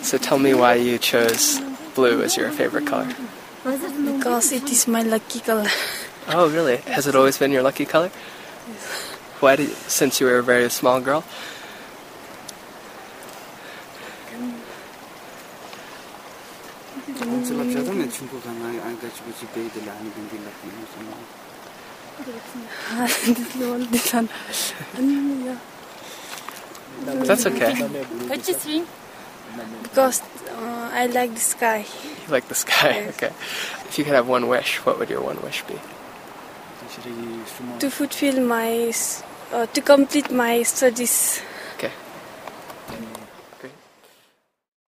So tell me why you chose blue as your favorite color. Because it is my lucky color. Oh, really? Has it always been your lucky color? Why did, since you were a very small girl? That's okay. Because I like the sky. You like the sky? Okay. If you could have one wish, what would your one wish be? To fulfill my, to complete my studies.